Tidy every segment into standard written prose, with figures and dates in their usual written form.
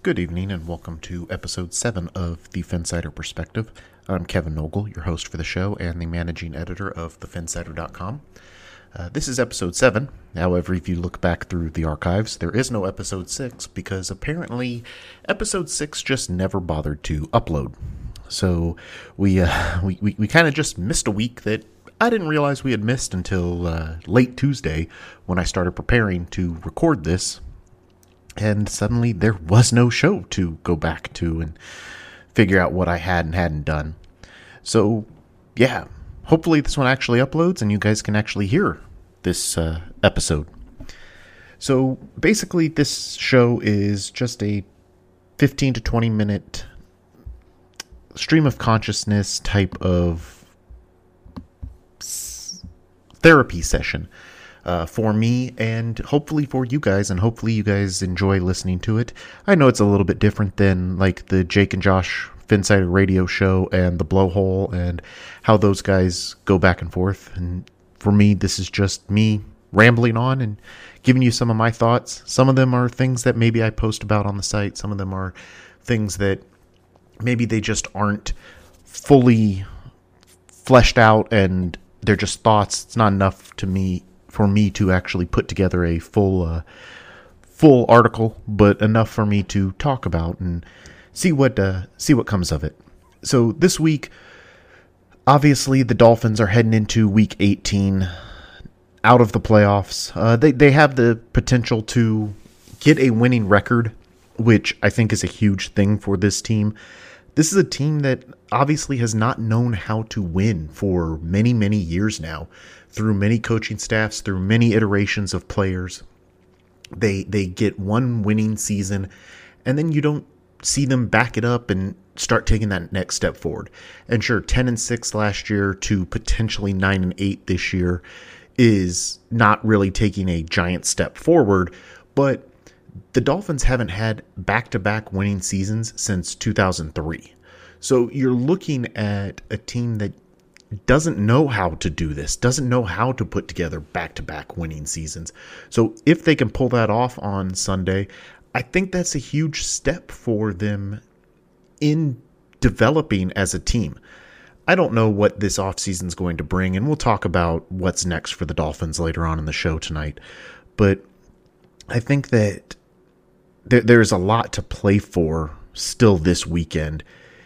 Good evening and welcome to episode 7 of the Phinsider Perspective. I'm Kevin Nogle, your host for the show and the managing editor of thephinsider.com. This is episode 7. However, if you look back through the archives, there is no episode 6 because apparently episode 6 just never bothered to upload. So we kind of just missed a week that I didn't realize we had missed until late Tuesday when I started preparing to record this. And suddenly there was no show to go back to and figure out what I had and hadn't done. So, yeah, hopefully this one actually uploads and you guys can actually hear this episode. So, basically this show is just a 15 to 20 minute stream of consciousness type of therapy session. For me and hopefully for you guys, and hopefully you guys enjoy listening to it. I know it's a little bit different than like the Jake and Josh Phinsider radio show and the Blowhole and how those guys go back and forth. And for me, this is just me rambling on and giving you some of my thoughts. Some of them are things that maybe I post about on the site. Some of them are things that maybe they just aren't fully fleshed out and they're just thoughts. It's not enough for me to actually put together a full article, but enough for me to talk about and see what comes of it. So this week, obviously, the Dolphins are heading into Week 18, out of the playoffs. They have the potential to get a winning record, which I think is a huge thing for this team. This is a team that obviously has not known how to win for many, many years now. Through many coaching staffs, through many iterations of players, they get one winning season, and then you don't see them back it up and start taking that next step forward. And sure, 10-6 last year to potentially 9-8 this year is not really taking a giant step forward, but the Dolphins haven't had back-to-back winning seasons since 2003. So you're looking at a team that doesn't know how to do this, doesn't know how to put together back-to-back winning seasons. So if they can pull that off on Sunday, I think that's a huge step for them in developing as a team. I don't know what this offseason is going to bring, and we'll talk about what's next for the Dolphins later on in the show tonight. But I think that there's a lot to play for still this weekend,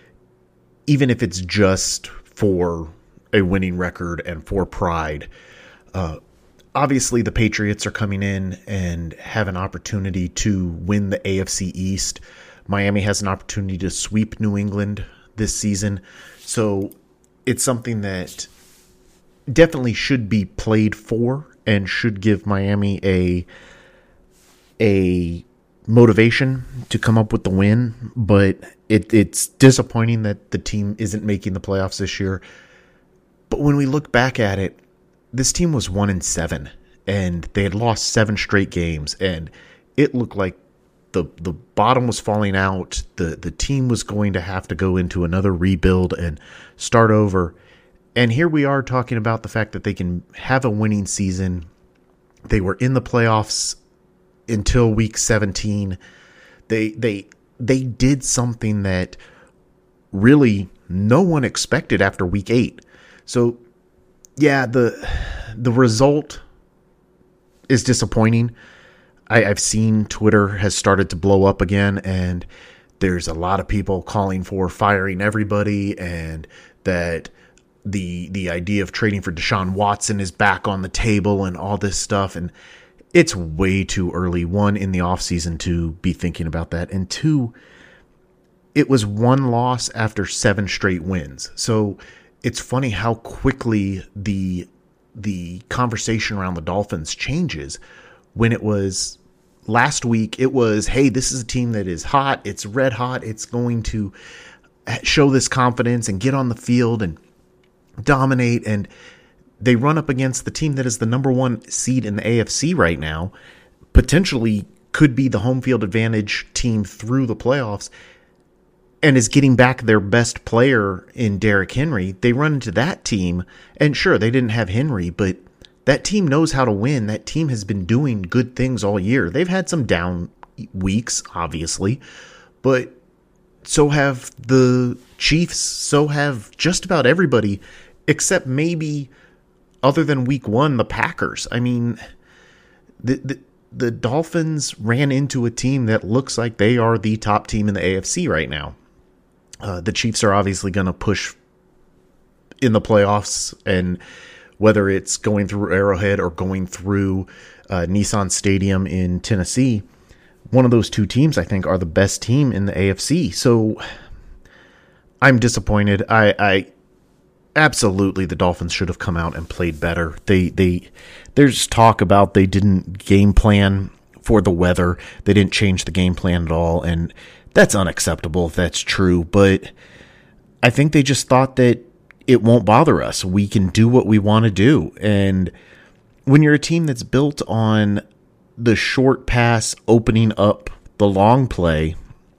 even if it's just for a winning record and for pride. Obviously, the Patriots are coming in and have an opportunity to win the AFC East. Miami has an opportunity to sweep New England this season. So it's something that definitely should be played for and should give Miami a motivation to come up with the win. But it's disappointing that the team isn't making the playoffs this year. But when we look back at it, this team was 1-7, and they had lost 7 straight games, and it looked like the bottom was falling out. The team was going to have to go into another rebuild and start over. And here we are talking about the fact that they can have a winning season. They were in the playoffs until week 17. They did something that really no one expected after week 8. So, yeah, the result is disappointing. I've seen Twitter has started to blow up again, and there's a lot of people calling for firing everybody, and that the idea of trading for Deshaun Watson is back on the table and all this stuff. And it's way too early, one, in the offseason to be thinking about that, and two, it was 1 loss after 7 straight wins. So it's funny how quickly the conversation around the Dolphins changes. When it was last week, it was, hey, this is a team that is hot. It's red hot. It's going to show this confidence and get on the field and dominate. And they run up against the team that is the number 1 seed in the AFC right now, potentially could be the home field advantage team through the playoffs, and is getting back their best player in Derrick Henry. They run into that team, and sure, they didn't have Henry, but that team knows how to win. That team has been doing good things all year. They've had some down weeks, obviously, but so have the Chiefs, so have just about everybody, except maybe, other than week 1, the Packers. I mean, the Dolphins ran into a team that looks like they are the top team in the AFC right now. The Chiefs are obviously going to push in the playoffs, and whether it's going through Arrowhead or going through Nissan Stadium in Tennessee, one of those two teams, I think, are the best team in the AFC. So I'm disappointed. I absolutely, the Dolphins should have come out and played better. There's talk about they didn't game plan for the weather. They didn't change the game plan at all, and that's unacceptable if that's true. But I think they just thought that it won't bother us. We can do what we want to do. And when you're a team that's built on the short pass opening up the long play,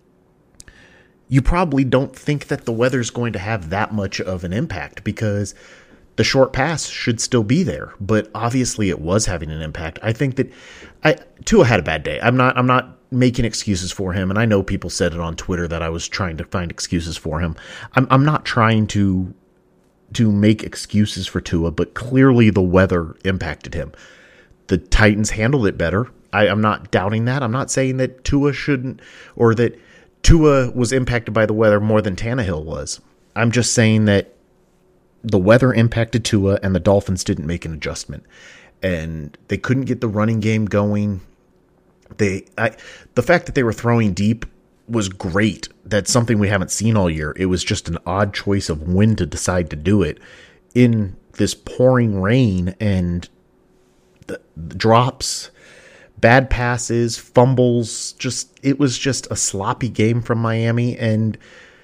you probably don't think that the weather's going to have that much of an impact, because the short pass should still be there. But obviously it was having an impact. I think that Tua had a bad day. I'm not making excuses for him, and I know people said it on Twitter that I was trying to find excuses for him. I'm not trying to make excuses for Tua, but clearly the weather impacted him. The Titans handled it better. I'm not doubting that. I'm not saying that Tua shouldn't, or that Tua was impacted by the weather more than Tannehill was. I'm just saying that the weather impacted Tua, and the Dolphins didn't make an adjustment, and they couldn't get the running game going. The fact that they were throwing deep was great. That's something we haven't seen all year. It was just an odd choice of when to decide to do it in this pouring rain, and the drops, bad passes, fumbles. It was just a sloppy game from Miami, and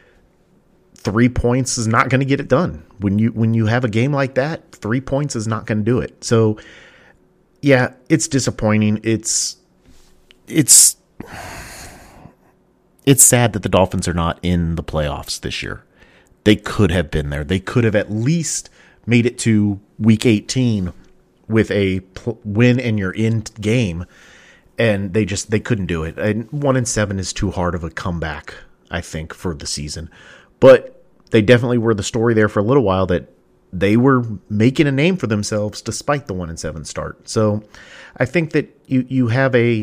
3 points is not going to get it done. When you have a game like that, 3 points is not going to do it. So yeah, it's disappointing. It's sad that the Dolphins are not in the playoffs this year. They could have been there. They could have at least made it to week 18 with a win and you're in game, and they couldn't do it. And 1-7 is too hard of a comeback, I think, for the season. But they definitely were the story there for a little while, that they were making a name for themselves despite the 1-7 start. So I think that you have a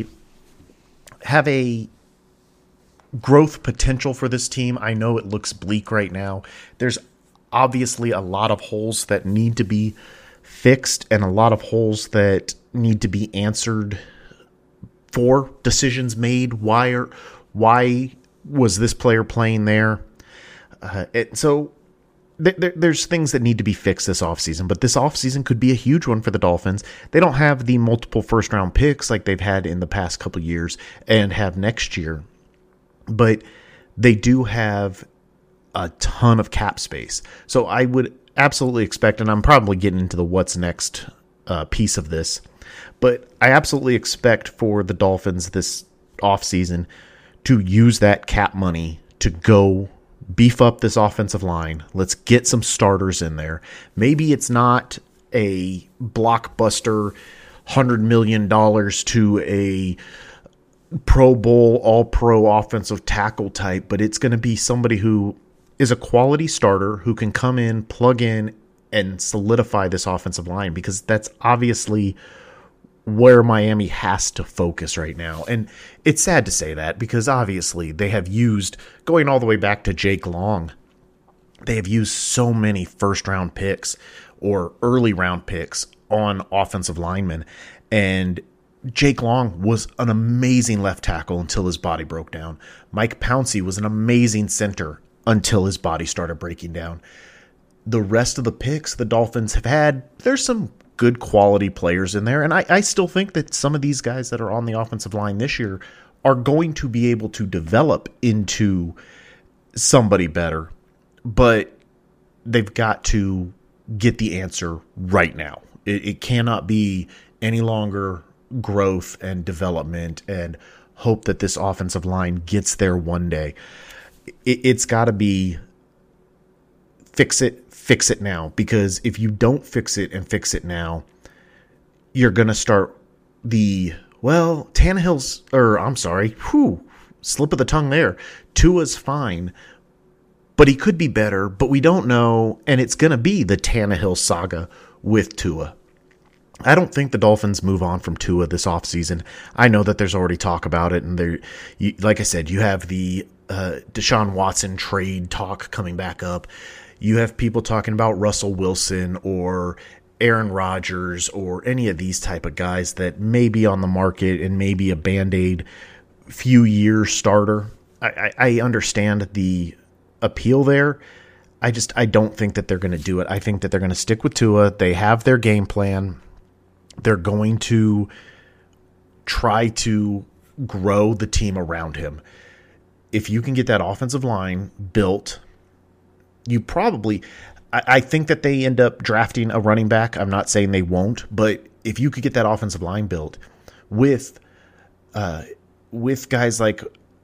growth potential for this team. I know it looks bleak right now. There's obviously a lot of holes that need to be fixed, and a lot of holes that need to be answered for decisions made. Why was this player playing there? So there's things that need to be fixed this offseason, but this offseason could be a huge one for the Dolphins. They don't have the multiple first-round picks like they've had in the past couple of years and have next year, but they do have a ton of cap space. So I would absolutely expect, and I'm probably getting into the what's next piece of this, but I absolutely expect for the Dolphins this offseason to use that cap money to go beef up this offensive line. Let's get some starters in there. Maybe it's not a blockbuster $100 million to a Pro Bowl, all-pro offensive tackle type, but it's going to be somebody who is a quality starter who can come in, plug in, and solidify this offensive line, because that's obviously where Miami has to focus right now. And it's sad to say that, because obviously they have used, going all the way back to Jake Long, they have used so many first-round picks or early-round picks on offensive linemen. And Jake Long was an amazing left tackle until his body broke down. Mike Pouncey was an amazing center until his body started breaking down. The rest of the picks the Dolphins have had, there's some good quality players in there, and I still think that some of these guys that are on the offensive line this year are going to be able to develop into somebody better, but they've got to get the answer right now. It cannot be any longer growth and development and hope that this offensive line gets there one day. It's got to be fix it now, because if you don't fix it and fix it now, you're going to start slip of the tongue there. Tua's fine, but he could be better, but we don't know, and it's going to be the Tannehill saga with Tua. I don't think the Dolphins move on from Tua this offseason. I know that there's already talk about it, and like I said, you have the Deshaun Watson trade talk coming back up. You have people talking about Russell Wilson or Aaron Rodgers or any of these type of guys that may be on the market and maybe a Band-Aid few-year starter. I understand the appeal there. I don't think that they're going to do it. I think that they're going to stick with Tua. They have their game plan. They're going to try to grow the team around him. If you can get that offensive line built, you probably, I think that they end up drafting a running back. I'm not saying they won't, but if you could get that offensive line built with guys like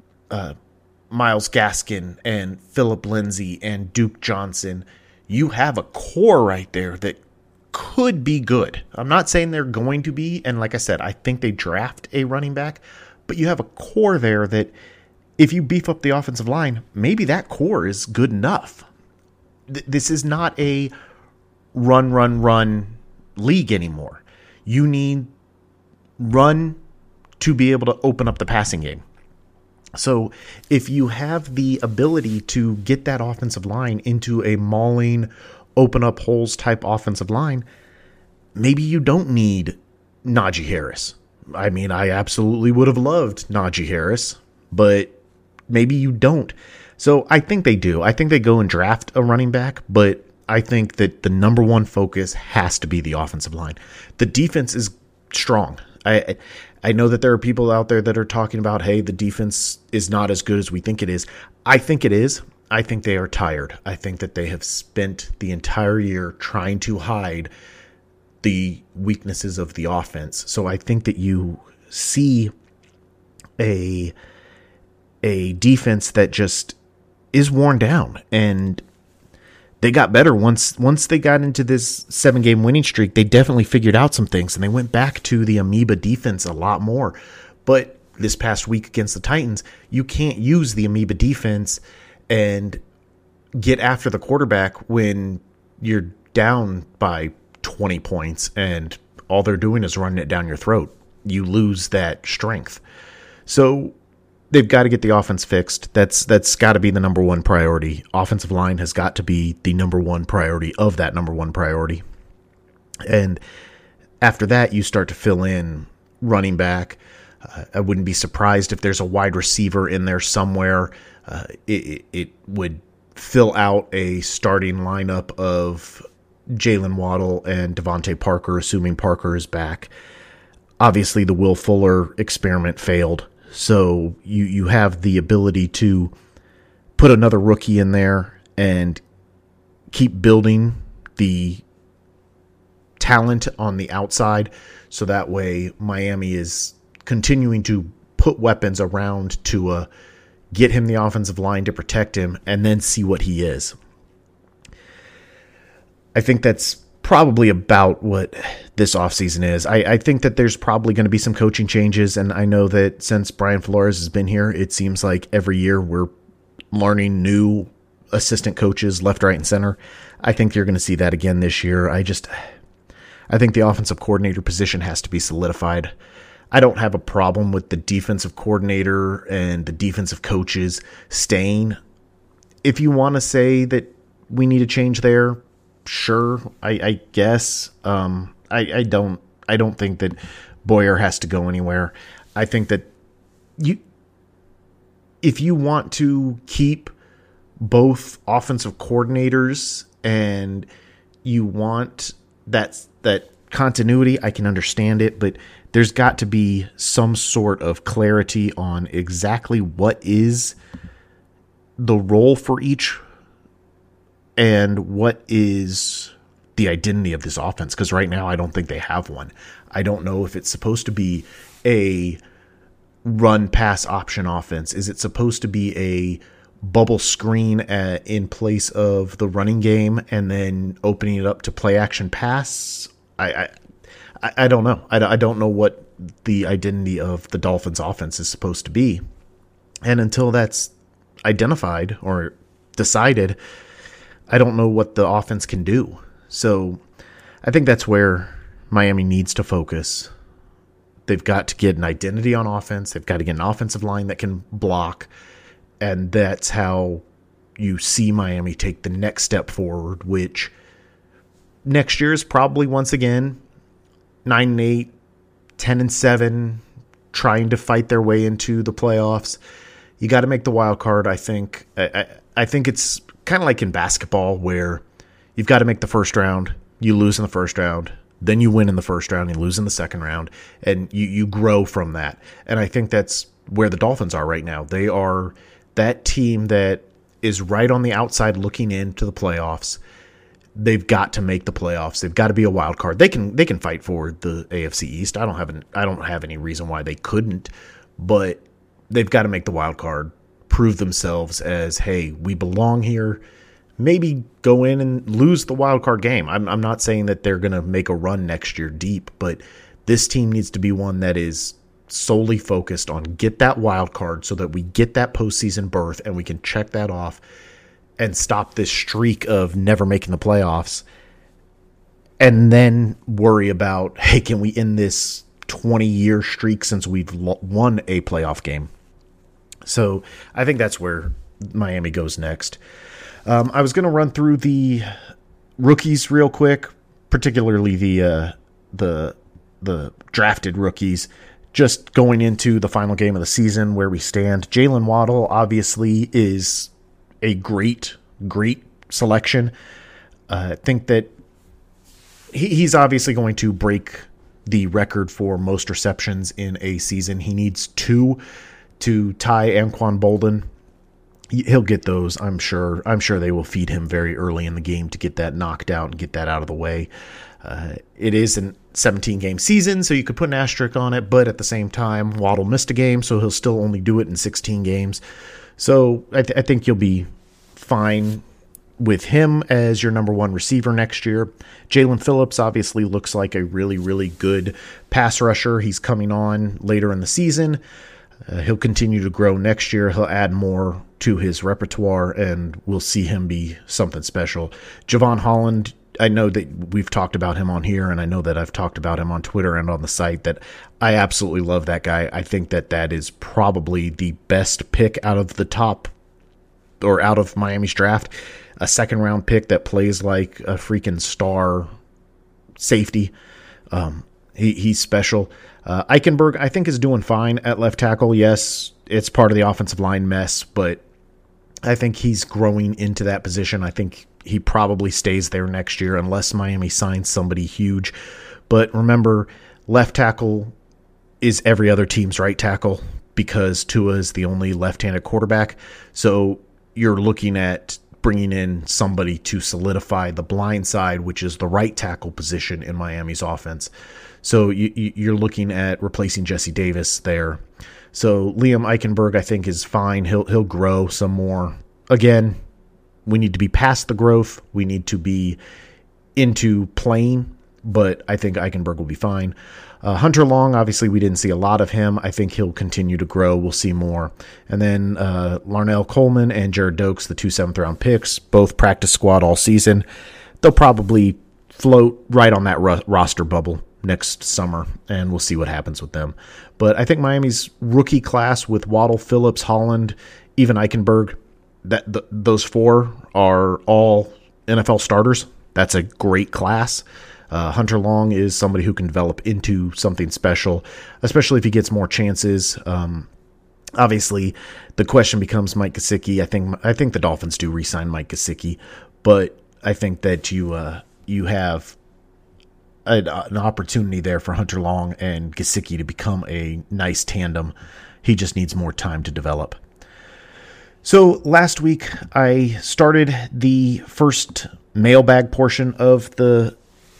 Myles Gaskin and Phillip Lindsay and Duke Johnson, you have a core right there that could be good. I'm not saying they're going to be, and like I said, I think they draft a running back, but you have a core there that if you beef up the offensive line, maybe that core is good enough. This is not a run league anymore. You need run to be able to open up the passing game. So if you have the ability to get that offensive line into a mauling, open up holes type offensive line, maybe you don't need Najee Harris. I mean, I absolutely would have loved Najee Harris, but maybe you don't. So I think they do. I think they go and draft a running back, but I think that the number one focus has to be the offensive line. The defense is strong. I know that there are people out there that are talking about, hey, the defense is not as good as we think it is. I think it is. I think they are tired. I think that they have spent the entire year trying to hide the weaknesses of the offense. So I think that you see a defense that just is worn down, and they got better once they got into this 7-game winning streak. They definitely figured out some things, and they went back to the amoeba defense a lot more. But this past week against the Titans, you can't use the amoeba defense and get after the quarterback when you're down by 20 points and all they're doing is running it down your throat. You lose that strength. So they've got to get the offense fixed. That's got to be the number one priority. Offensive line has got to be the number one priority of that number one priority. And after that, you start to fill in running back. I wouldn't be surprised if there's a wide receiver in there somewhere. It would fill out a starting lineup of Jalen Waddle and Devontae Parker, assuming Parker is back. Obviously, the Will Fuller experiment failed, so you have the ability to put another rookie in there and keep building the talent on the outside, so that way Miami is continuing to put weapons around Tua, get him the offensive line to protect him, and then see what he is. I think that's probably about what this offseason is. I think that there's probably going to be some coaching changes, and I know that since Brian Flores has been here, it seems like every year we're learning new assistant coaches left, right, and center. I think you're going to see that again this year. I think the offensive coordinator position has to be solidified. I don't have a problem with the defensive coordinator and the defensive coaches staying. If you want to say that we need a change there, sure, I guess. I don't think that Boyer has to go anywhere. I think that if you want to keep both offensive coordinators and you want that continuity, I can understand it, but there's got to be some sort of clarity on exactly what is the role for each and what is the identity of this offense. Because right now I don't think they have one. I don't know if it's supposed to be a run-pass option offense. Is it supposed to be a bubble screen in place of the running game and then opening it up to play-action pass? I don't know. I don't know what the identity of the Dolphins offense is supposed to be. And until that's identified or decided, I don't know what the offense can do. So I think that's where Miami needs to focus. They've got to get an identity on offense. They've got to get an offensive line that can block. And that's how you see Miami take the next step forward, which next year is probably once again 9-8, 10-7, trying to fight their way into the playoffs. You got to make the wild card, I think. I think it's kind of like in basketball where you've got to make the first round, you lose in the first round, then you win in the first round, you lose in the second round, and you grow from that. And I think that's where the Dolphins are right now. They are that team that is right on the outside looking into the playoffs. They've got to make the playoffs. They've got to be a wild card. They can fight for the AFC East. I don't have any reason why they couldn't, but they've got to make the wild card, prove themselves as, hey, we belong here. Maybe go in and lose the wild card game. I'm not saying that they're going to make a run next year deep, but this team needs to be one that is solely focused on get that wild card so that we get that postseason berth and we can check that off and stop this streak of never making the playoffs, and then worry about, hey, can we end this 20-year streak since we've won a playoff game? So I think that's where Miami goes next. I was going to run through the rookies real quick, particularly the drafted rookies, just going into the final game of the season where we stand. Jalen Waddle obviously is a great selection. I think that he's obviously going to break the record for most receptions in a season. He needs 2 to tie Anquan Boldin. He'll get those, I'm sure. I'm sure they will feed him very early in the game to get that knocked out and get that out of the way. It is a 17-game season, so you could put an asterisk on it, but at the same time, Waddle missed a game, so he'll still only do it in 16 games. So I think you'll be fine with him as your number one receiver next year. Jalen Phillips obviously looks like a really, really good pass rusher. He's coming on later in the season. He'll continue to grow next year. He'll add more to his repertoire, and we'll see him be something special. Javon Holland, I know that we've talked about him on here, and I know that I've talked about him on Twitter and on the site, that I absolutely love that guy. I think that is probably the best pick out of the top, or out of Miami's draft. A second-round pick that plays like a freaking star safety. He's special. Eichenberg, I think, is doing fine at left tackle. Yes, it's part of the offensive line mess, but I think he's growing into that position. I think he probably stays there next year unless Miami signs somebody huge. But remember, left tackle is every other team's right tackle because Tua is the only left-handed quarterback. So you're looking at bringing in somebody to solidify the blind side, which is the right tackle position in Miami's offense. So you're looking at replacing Jesse Davis there. So Liam Eichenberg, I think, is fine. He'll grow some more. Again, we need to be past the growth. We need to be into playing, but I think Eichenberg will be fine. Hunter Long, obviously, we didn't see a lot of him. I think he'll continue to grow. We'll see more. And then Larnell Coleman and Jared Dokes, the 2 7th-round picks, both practice squad all season. They'll probably float right on that roster bubble next summer, and we'll see what happens with them. But I think Miami's rookie class with Waddle, Phillips, Holland, even Eichenberg, those 4 are all NFL starters. That's a great class. Hunter Long is somebody who can develop into something special, especially if he gets more chances. Obviously, the question becomes Mike Gesicki. I think the Dolphins do re-sign Mike Gesicki, but I think that you have an opportunity there for Hunter Long and Gesicki to become a nice tandem. He just needs more time to develop. So last week I started the first mailbag portion of the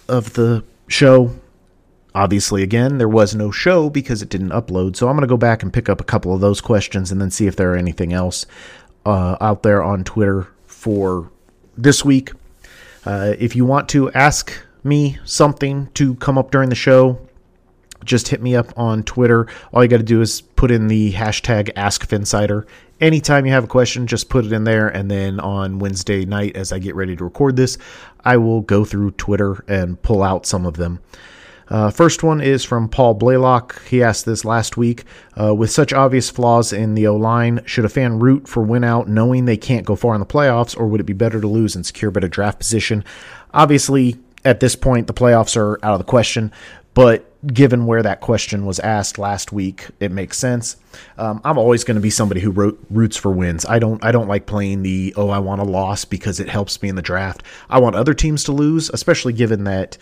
show. Obviously, again, there was no show because it didn't upload, so I'm going to go back and pick up a couple of those questions and then see if there are anything else out there on Twitter for this week. If you want to ask me something to come up during the show, just hit me up on Twitter. All you got to do is put in the hashtag AskFinsider. Anytime you have a question, just put it in there. And then on Wednesday night, as I get ready to record this, I will go through Twitter and pull out some of them. First one is from Paul Blaylock. He asked this last week. With such obvious flaws in the O-line, should a fan root for win out knowing they can't go far in the playoffs, or would it be better to lose and secure better draft position? Obviously, at this point, the playoffs are out of the question, but given where that question was asked last week, it makes sense. I'm always going to be somebody who roots for wins. I don't like playing the, I want a loss because it helps me in the draft. I want other teams to lose, especially given that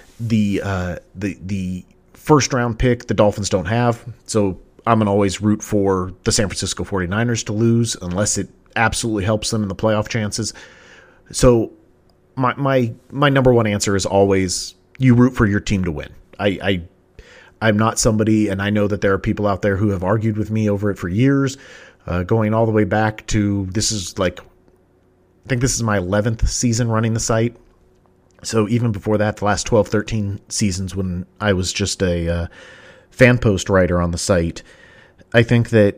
the first round pick the Dolphins don't have. So I'm going to always root for the San Francisco 49ers to lose unless it absolutely helps them in the playoff chances. So my number one answer is always you root for your team to win. I'm not somebody, and I know that there are people out there who have argued with me over it for years, going all the way back to I think this is my 11th season running the site. So even before that, the last 12, 13 seasons when I was just a fan post writer on the site, I think that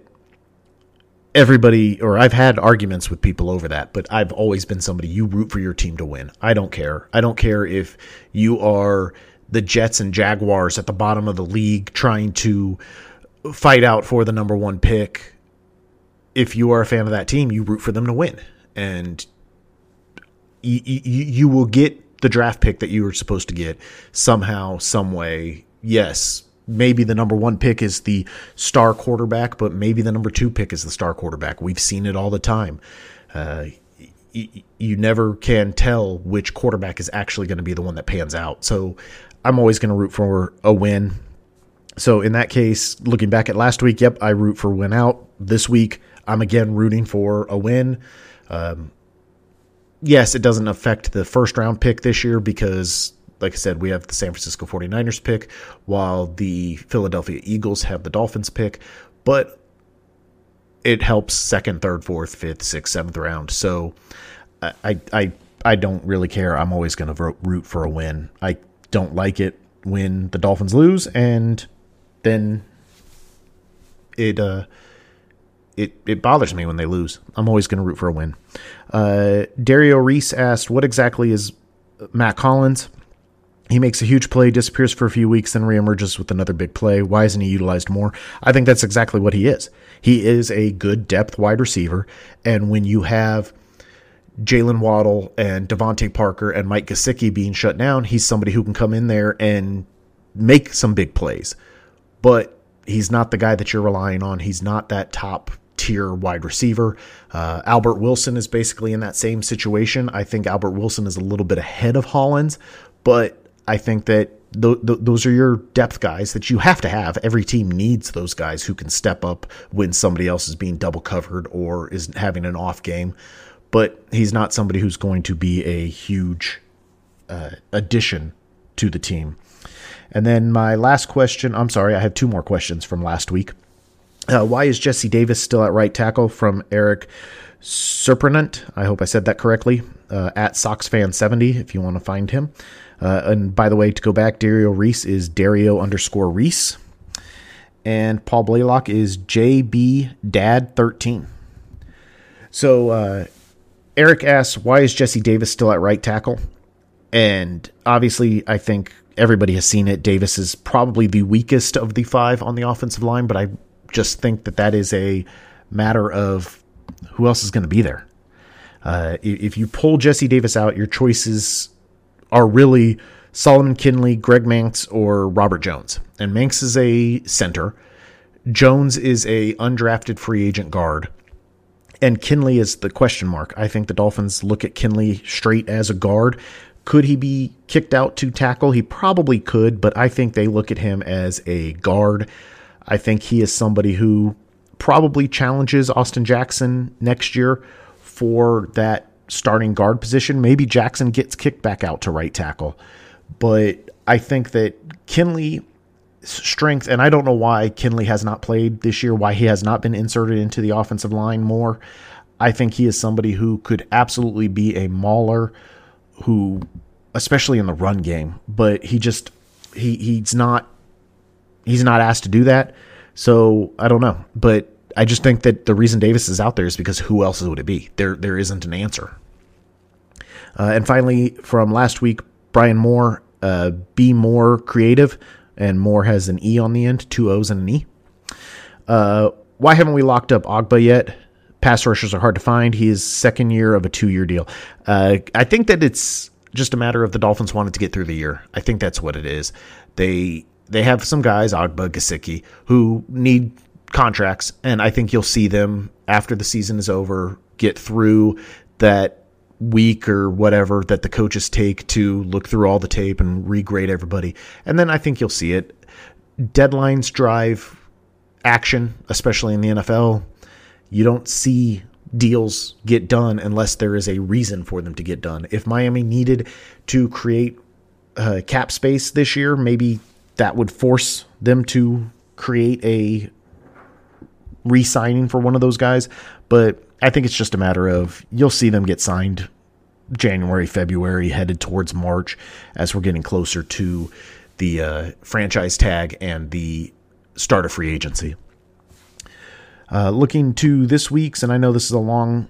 I've had arguments with people over that, but I've always been somebody, you root for your team to win. I don't care. I don't care if you are the Jets and Jaguars at the bottom of the league trying to fight out for the number one pick. If you are a fan of that team, you root for them to win. And you will get the draft pick that you were supposed to get somehow, some way. Yes, maybe the number one pick is the star quarterback, but maybe the number two pick is the star quarterback. We've seen it all the time. You never can tell which quarterback is actually going to be the one that pans out. So I'm always going to root for a win. So in that case, looking back at last week, yep, I root for win out. This week, I'm again rooting for a win. Yes, it doesn't affect the first round pick this year because, like I said, we have the San Francisco 49ers pick while the Philadelphia Eagles have the Dolphins pick, but it helps second, third, fourth, fifth, sixth, seventh round. So I don't really care. I'm always going to root for a win. I don't like it when the Dolphins lose, and then it bothers me when they lose. I'm always going to root for a win. Dario Reese asked, what exactly is Matt Collins? He makes a huge play, disappears for a few weeks, then reemerges with another big play. Why isn't he utilized more? I think that's exactly what he is. He is a good depth wide receiver, and when you have Jalen Waddle and Devontae Parker and Mike Gesicki being shut down, he's somebody who can come in there and make some big plays. But he's not the guy that you're relying on. He's not that top tier wide receiver. Albert Wilson is basically in that same situation. I think Albert Wilson is a little bit ahead of Hollins, but I think that those are your depth guys that you have to have. Every team needs those guys who can step up when somebody else is being double covered or is having an off game. But he's not somebody who's going to be a huge addition to the team. And then my last question, I have two more questions from last week. Why is Jesse Davis still at right tackle? From Eric Serprenant. I hope I said that correctly. At SoxFan70 if you want to find him. And by the way, to go back, Dario Reese is Dario_Reese. And Paul Blaylock is JBDad13. So Eric asks, why is Jesse Davis still at right tackle? And obviously, I think everybody has seen it. Davis is probably the weakest of the five on the offensive line, but I just think that is a matter of who else is going to be there. If you pull Jesse Davis out, your choices are really Solomon Kinley, Greg Manx, or Robert Jones. And Manx is a center. Jones is a undrafted free agent guard. And Kinley is the question mark. I think the Dolphins look at Kinley straight as a guard. Could he be kicked out to tackle? He probably could, but I think they look at him as a guard. I think he is somebody who probably challenges Austin Jackson next year for that starting guard position. Maybe Jackson gets kicked back out to right tackle. But I think that Kinley's strength, and I don't know why Kinley has not played this year, why he has not been inserted into the offensive line more. I think he is somebody who could absolutely be a mauler, who, especially in the run game, but he's not he's not asked to do that. So I don't know. But I just think that the reason Davis is out there is because who else would it be? There isn't an answer. And finally, from last week, Brian Moore, be more creative, and Moore has an E on the end, 2 O's and an E. Why haven't we locked up Ogbah yet? Pass rushers are hard to find. He is second year of a 2-year deal. I think that it's just a matter of the Dolphins wanted to get through the year. I think that's what it is. They have some guys, Ogbah, Gesicki, who need contracts, and I think you'll see them after the season is over get through that week or whatever that the coaches take to look through all the tape and regrade everybody. And then I think you'll see it. Deadlines drive action, especially in the NFL. You don't see deals get done unless there is a reason for them to get done. If Miami needed to create cap space this year, maybe that would force them to create a re-signing for one of those guys. But I think it's just a matter of you'll see them get signed January, February, headed towards March as we're getting closer to the franchise tag and the start of free agency. Looking to this week's, and I know this is a long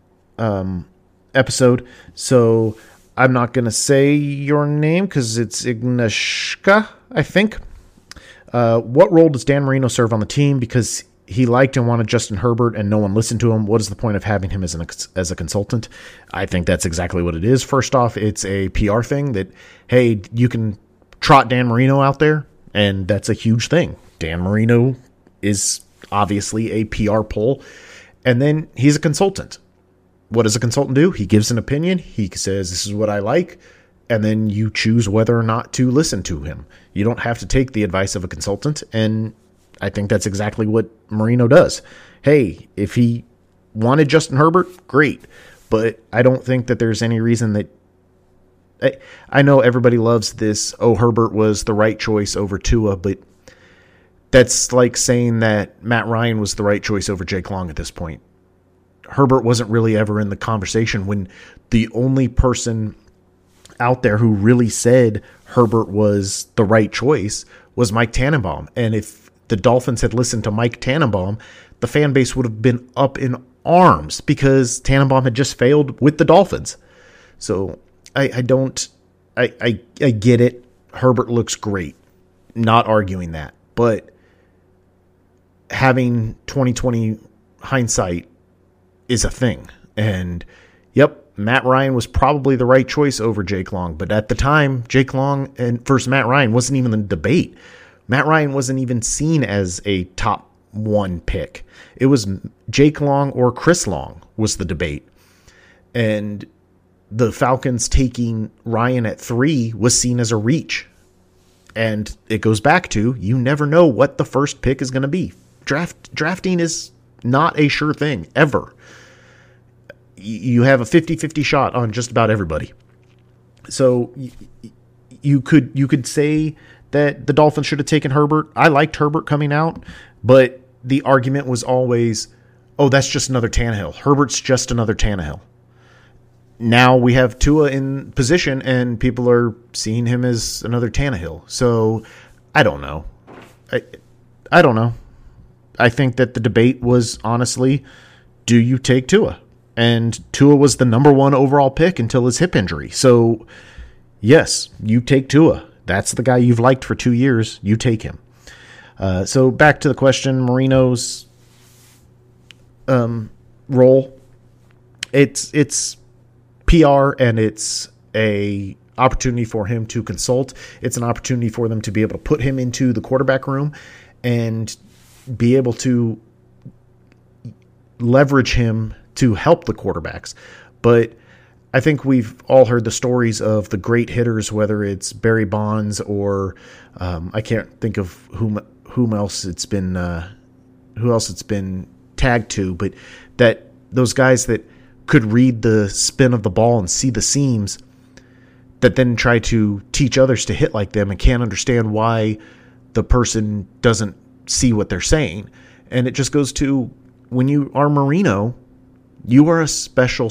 episode, so I'm not going to say your name because it's Ignashka, I think. What role does Dan Marino serve on the team? Because he liked and wanted Justin Herbert and no one listened to him. What is the point of having him as a consultant? I think that's exactly what it is. First off, it's a PR thing that, hey, you can trot Dan Marino out there, and that's a huge thing. Dan Marino is obviously a PR pull, and then he's a consultant. What does a consultant do? He gives an opinion. He says, this is what I like, and then you choose whether or not to listen to him. You don't have to take the advice of a consultant, and I think that's exactly what Marino does. Hey, if he wanted Justin Herbert, great. But I don't think that there's any reason that... I know everybody loves this, Herbert was the right choice over Tua, but that's like saying that Matt Ryan was the right choice over Jake Long at this point. Herbert wasn't really ever in the conversation when the only person out there who really said Herbert was the right choice was Mike Tannenbaum. And if the Dolphins had listened to Mike Tannenbaum, the fan base would have been up in arms because Tannenbaum had just failed with the Dolphins. So I get it. Herbert looks great. Not arguing that. But having 2020 hindsight is a thing. And yep, Matt Ryan was probably the right choice over Jake Long. But at the time, Jake Long and first Matt Ryan wasn't even in the debate. Matt Ryan wasn't even seen as a top 1 pick. It was Jake Long or Chris Long was the debate. And the Falcons taking Ryan at 3 was seen as a reach. And it goes back to, you never know what the first pick is going to be. Drafting is not a sure thing, ever. You have a 50-50 shot on just about everybody. So you could say that the Dolphins should have taken Herbert. I liked Herbert coming out, but the argument was always, oh, that's just another Tannehill. Herbert's just another Tannehill. Now we have Tua in position, and people are seeing him as another Tannehill. So I don't know. I don't know. I think that the debate was honestly, do you take Tua? And Tua was the number 1 overall pick until his hip injury. So yes, you take Tua. That's the guy you've liked for 2 years. You take him. So back to the question, Marino's role. It's PR, and it's a opportunity for him to consult. It's an opportunity for them to be able to put him into the quarterback room and be able to leverage him to help the quarterbacks. But I think we've all heard the stories of the great hitters, whether it's Barry Bonds or I can't think of whom else it's been tagged to, but that those guys that could read the spin of the ball and see the seams, that then try to teach others to hit like them and can't understand why the person doesn't see what they're saying. And it just goes to, when you are Marino, you are a special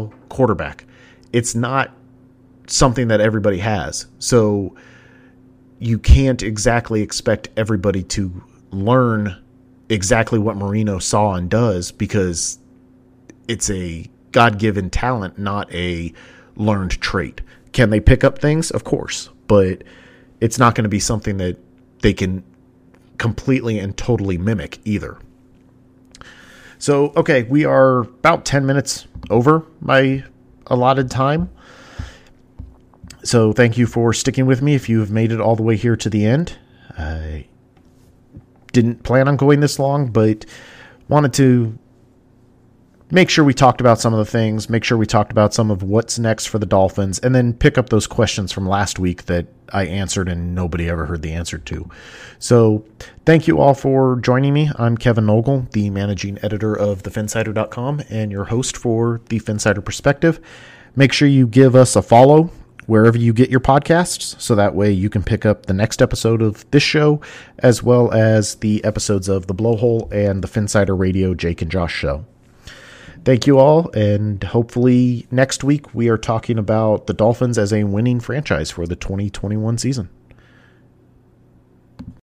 quarterback. It's not something that everybody has. So you can't exactly expect everybody to learn exactly what Marino saw and does, because it's a God-given talent, not a learned trait. Can they pick up things? Of course, but it's not going to be something that they can completely and totally mimic either. So, okay, we are about 10 minutes over my allotted time. So thank you for sticking with me if you have made it all the way here to the end. I didn't plan on going this long, but wanted to make sure we talked about some of the things, make sure we talked about some of what's next for the Dolphins, and then pick up those questions from last week that I answered and nobody ever heard the answer to. So thank you all for joining me. I'm Kevin Nogle, the managing editor of thePhinsider.com and your host for the Phinsider Perspective. Make sure you give us a follow wherever you get your podcasts, so that way you can pick up the next episode of this show, as well as the episodes of The Blowhole and the Phinsider Radio Jake and Josh show. Thank you all, and hopefully next week we are talking about the Dolphins as a winning franchise for the 2021 season.